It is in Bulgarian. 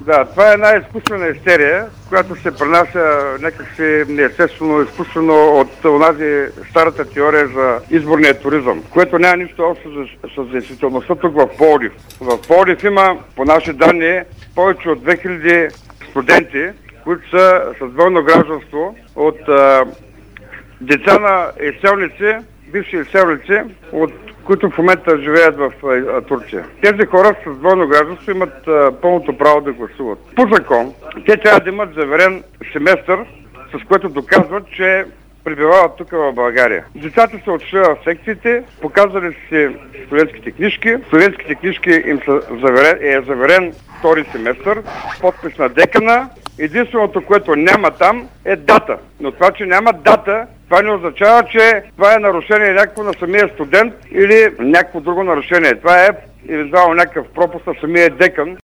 Да, това е една изкуствена истерия, която се пренася някакси неестествено, изкуствено от онази старата теория за изборния туризъм, което няма нищо общо с действителността тук в Пловдив. В Пловдив има, по наши данни, повече от 2000 студенти, които са с двойно гражданство от деца на изселници, бивши изселници, от които в момента живеят в Турция. Тези хора с двойно гражданство имат пълното право да гласуват. По закон, те трябва да имат заверен семестър, с което доказват, че пребивават тук в България. Децата са отшли в секциите, показали си студентските книжки. Студентските книжки им е заверен втори семестър, подпис на декана. Единственото, което няма там, е дата. Но това, че няма дата, това не означава, че това е нарушение някакво на самия студент или някакво друго нарушение. Това е евентуално някакъв пропуск на самия декан.